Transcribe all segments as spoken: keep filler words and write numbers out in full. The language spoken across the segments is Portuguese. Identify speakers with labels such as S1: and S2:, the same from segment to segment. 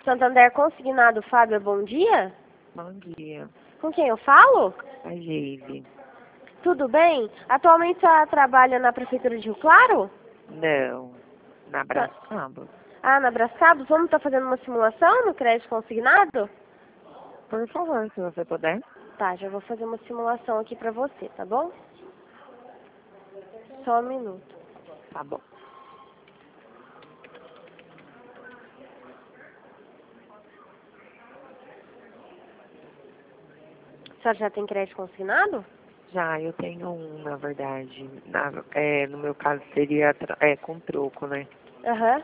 S1: Santander Consignado, Fábio, bom dia.
S2: Bom dia.
S1: Com quem eu falo?
S2: A Geise.
S1: Tudo bem? Atualmente você trabalha na Prefeitura de Rio Claro?
S2: Não. Na Brascamba.
S1: Ah, na Brascabos? Vamos estar fazendo uma simulação no crédito consignado?
S2: Por favor, se você puder.
S1: Tá, já vou fazer uma simulação aqui pra você, tá bom? Só um minuto.
S2: Tá bom.
S1: A senhora já tem crédito consignado?
S2: Já, eu tenho um, na verdade. Na, é, no meu caso seria tra- é, com troco, né?
S1: Aham.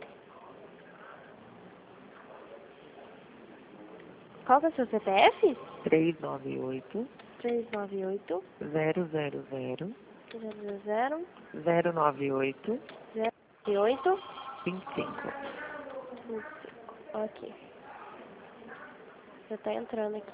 S1: Qual que é o seu C P F?
S2: três nove oito,
S1: três nove oito,
S2: zero zero zero,
S1: zero zero,
S2: zero nove oito,
S1: zero oito,
S2: vinte e cinco.
S1: ok. Já tá entrando aqui.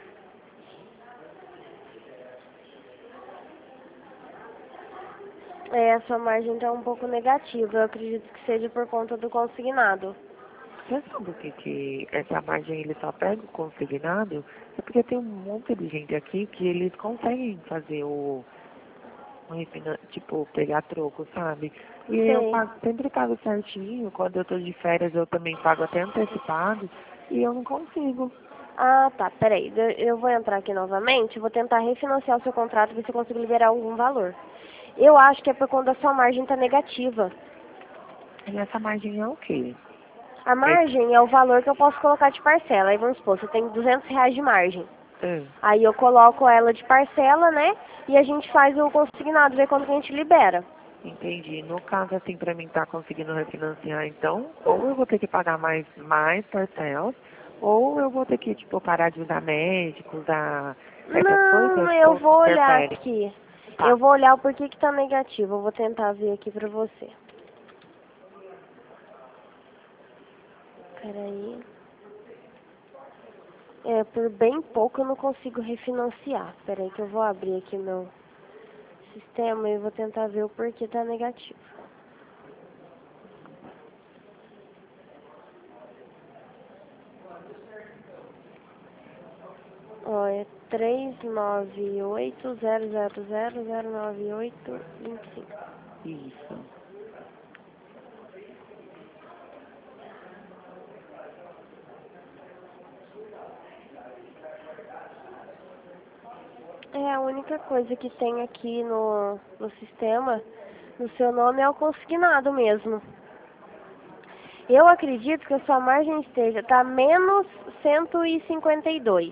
S1: É, a sua margem tá um pouco negativa. Eu acredito que seja por conta do consignado.
S2: Você sabe o que que essa margem ele só pega o consignado? É porque tem um monte de gente aqui que eles conseguem fazer o, o refina- tipo, pegar troco, sabe? E eu
S1: Sei.
S2: pago, sempre pago certinho, quando eu tô de férias eu também pago até antecipado e eu não consigo.
S1: Ah, tá. Peraí. Eu eu vou entrar aqui novamente. Vou tentar refinanciar o seu contrato, ver se eu consigo liberar algum valor. Eu acho que é por conta da sua margem tá negativa.
S2: E essa margem é o quê?
S1: A margem é o valor que eu posso colocar de parcela. Aí vamos supor, você tem duzentos reais de margem.
S2: É,
S1: Aí eu coloco ela de parcela, né? E a gente faz o consignado, ver quando que a gente libera.
S2: entendi. No caso, assim, pra mim estar conseguindo refinanciar, então, ou eu vou ter que pagar mais, mais parcelas, ou eu vou ter que, tipo, parar de usar médico, usar essas
S1: Não,
S2: coisas,
S1: eu
S2: ou
S1: vou olhar
S2: interfere.
S1: aqui.
S2: Tá.
S1: Eu vou olhar o porquê que tá negativo. Eu vou tentar ver aqui pra você. Peraí. É, por bem pouco eu não consigo refinanciar. Peraí que eu vou abrir aqui meu sistema e vou tentar ver o porquê tá negativo. Ó, é três nove oito zero zero zero zero nove oito dois cinco.
S2: Isso.
S1: É, a única coisa que tem aqui no, no sistema, no seu nome, é o consignado mesmo. Eu acredito que a sua margem esteja, tá menos cento e cinquenta e dois.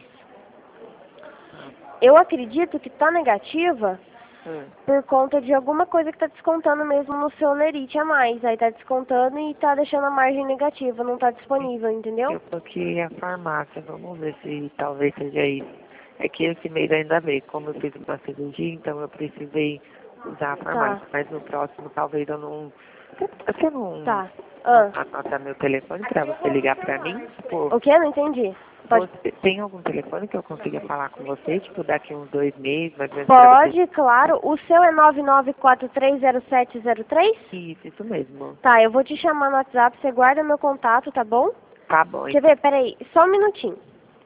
S1: Eu acredito que tá negativa
S2: Hum.
S1: por conta de alguma coisa que tá descontando mesmo no seu lerite a mais. Aí tá descontando e tá deixando a margem negativa, não tá disponível, entendeu?
S2: Eu tô aqui a farmácia, vamos ver se talvez seja isso. É que esse mês ainda veio, como eu fiz uma cirurgia, então eu precisei usar a farmácia.
S1: Tá,
S2: Mas no próximo talvez eu não. Você você não,
S1: tá.
S2: não
S1: Ah,
S2: anota meu telefone pra você ligar pra mim? Tipo,
S1: o que? Não entendi. Pode,
S2: você tem algum telefone que eu consiga falar com você, tipo, daqui uns dois meses, mais ou menos pra você?
S1: pode, claro. O seu é nove nove quatro três zero sete zero três?
S2: Isso, isso mesmo.
S1: Tá, eu vou te chamar no WhatsApp, você guarda meu contato, tá bom?
S2: Tá bom,
S1: Quer
S2: então.
S1: ver? Peraí, só um minutinho.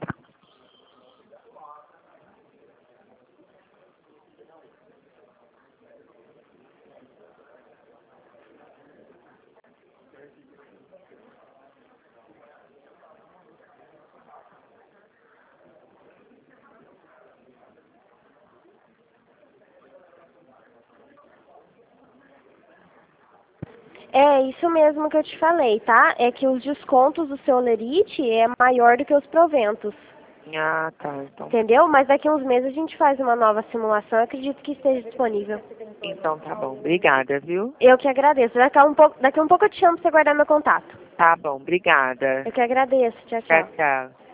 S1: É isso mesmo que eu te falei, tá? É que os descontos do seu lerite é maior do que os proventos.
S2: Ah, tá, então.
S1: Entendeu? Mas daqui a uns meses a gente faz uma nova simulação, eu acredito que esteja disponível.
S2: Então tá bom, obrigada, viu?
S1: Eu que agradeço. Daqui a um pouco, daqui a um pouco eu te chamo pra você guardar meu contato.
S2: Tá bom, obrigada.
S1: Eu que agradeço. Tchau,
S2: Tchau,
S1: tchau.
S2: tchau.